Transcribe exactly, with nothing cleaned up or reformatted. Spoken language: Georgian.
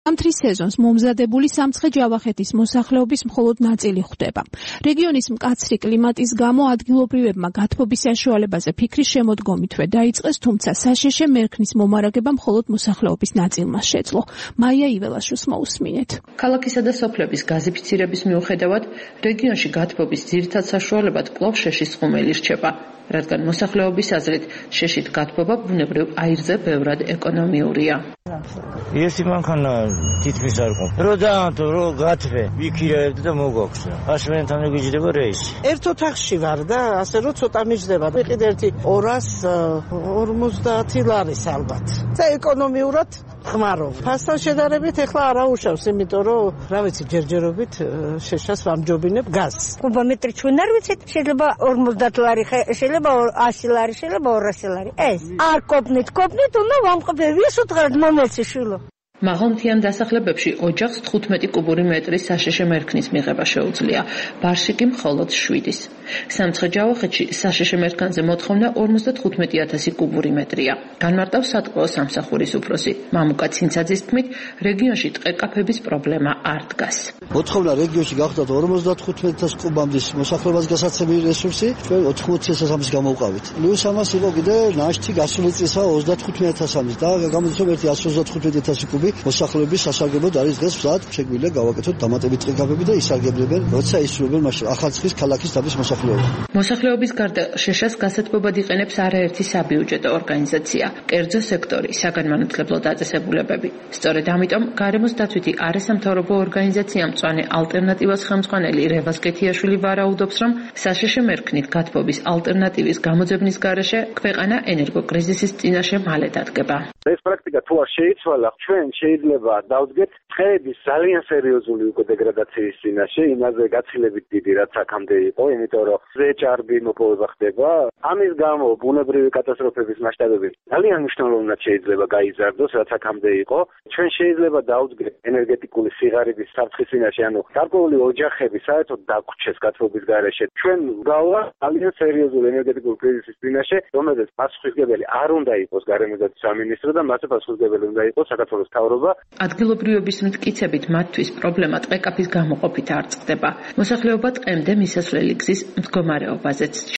ზამთრის სეზონს მომზადებული სამცხე-ჯავახეთის მოსახლეობის მხოლოდ ნაწილი ხვდება. რეგიონის მკაცრი კლიმატის გამო ადგილობრივებმა გათბობის საშუალებაზე ფიქრის შემოდგომითვე დაიწყეს, თუმცა საშეშე მერქნის მომარაგება მხოლოდ მოსახლეობის ნაწილმა შეძლო. მაია იველაშვილს მოусმინეთ. ქალაქისა და სოფლების გაზიფიცირების მიუხედავად, რეგიონში გათბობის ძირითად საშუალებად კვლავ შეშის ხუმელი რჩება, რადგან მოსახლეობის აზრით შეშით გათბობა ბუნებრივ აირზე ბევრად ეკონომიურია. Если მანქანა თითქმის არ ყო. რო დაანთო, რო გათბე, ვიქირაებდი და მოგვაქვს. ასმენთან მიგიჯდება რეისი. ერთ ოთახში ვარ და ასე რომ ცოტა მიჯდება. ვიყიდე ერთი ორას ორმოცდაათი ლარის ალბათ. და ეკონომიურად ხმარო. ფასთან შედარებით ეხლა არა უშავს, იმიტომ რომ რა ვიცი, ჯერჯერობით შეშას ვამჯობინებ გაზს. კუბომეტრი ჩვენ არ ვიცით, შეიძლება ორმოცდაათი ლარი, შეიძლება ასი ლარი, შეიძლება ორასი ლარი. ეს არ კოპნით, კოპნით უნდა ვამყობდე, ვისოთ ღარ მომეცი შვილო. მაღალმთიან დასახლებებში ოჯახს თხუთმეტი კუბური მეტრის საშეშე მერქნის მიღება შეუძლია, ბარში კი მხოლოდ შვიდის. სამცხე-ჯავახეთში საშეშე მერქანზე მოთხოვნა ორმოცდათხუთმეტი ათასი კუბური მეტრია. განმარტავს სატყეო სამსახურის უფროსი მამუკა ცინცაძის თქმით, რეგიონში ტყე-კაფების პრობლემა არ დგას. მოთხოვნა რეგიონში გახდათ ორმოცდათხუთმეტი ათასი კუბამდის მოსახლეობას გასაცემი რესურსი, ჩვენ ოთხმოცი ათასი გამოვყავით. პლუს ამას იყო კიდე ნაშთი გასული წლისა ოცდათხუთმეტი ათასი და გამოდის რომ ერთი ათს ოცდათხუთმეტი ათასი კუბი მოსახლეობის სასარგებლოდ არის დღეს ვსად შეგვიძლია გავაკეთოთ დამატებით ტყე-კაფები და ისარგებლებენ, როცა ისრულებენ მაშინ ახალციხის ქალაქის დაბის მოსახლეობა. მოსახლეობის გარდა შეშას გასათბობად იყენებს არაერთი საბიუჯეტო ორგანიზაცია, კერძო სექტორი, საგანმანათლებლო დაწესებულებები. სწორედ ამიტომ გარემოს დაცვითი არასამთავრობო ორგანიზაცია მწვანე ალტერნატივას ხელმძღვანელი რევაზ კეთიაშვილი ვარაუდობს, რომ საშეშე მერქნით გათბობის ალტერნატივის გამოძებნის გარეშე ქვეყანა ენერგოკრიზისის წინაშე მალე დადგება. ეს პრაქტიკა თუ არ შეიცვალა, ჩვენ შეიძლება დავდგეთ ტყეების ძალიან სერიოზული უკვე დეგრადაციის წინაშე, იმაზე გაცილებით დიდი რაც აქამდე იყო, იმიტომ რომ ზეჭარბი მოპოვება ხდება. ამის გამო ბუნებრივი კატასტროფების მასშტაბები ძალიან მნიშვნელოვნად შეიძლება გაიზარდოს, რაც აქამდე იყო. ჩვენ შეიძლება დავდგეთ ენერგეტიკული სიღარიბის საფრთხის წინაშე, ანუ გარკვეული ოჯახები საერთოდ დაგვრჩეს გათბობის გარეშე. ჩვენ გავვა ძალიან სერიოზული ენერგეტიკული კრიზისის წინაშე, რომელზეც პასუხისმგებელი არ უნდა იყოს გარემოდაცვის სამინისტრო და მასზე პასუხისმგებელი უნდა იყოს საქართველოს მთავრობა. ადგილობრივების მტკიცებით მათთვის პრობლემა ტყე-კაფის გამოყოფით არ წყდება. მოსახლეობა ტყემდე მისასვლელი გზის მდგომარეობაზეც